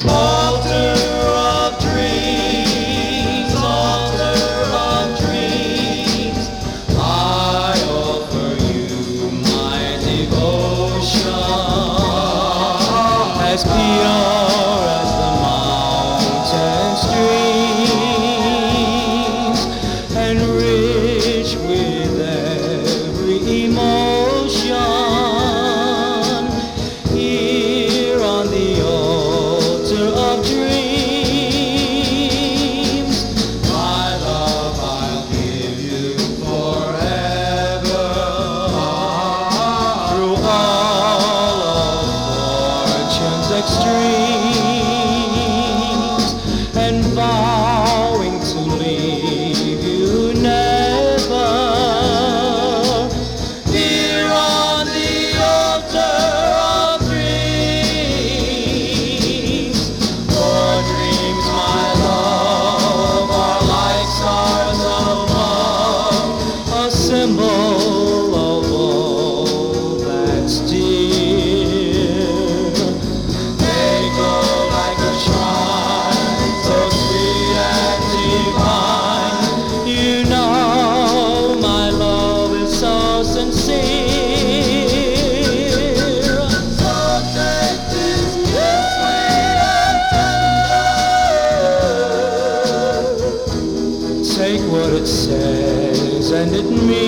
Altar of dreams, altar of dreams, I offer you my devotion, as pure as the mountain streams, and rich with every emotion. Here on the altar of dreams, my love I'll give you forever. Through all of fortune's extremes, and vowing to leave you never. Here on the altar of dreams, for dreams, my love, are like stars above, a symbol of all that's dear. They glow like a shrine, so sweet and divine. You know my love is so sincere. So take this kiss, sweet and tender. Take what it says and it means.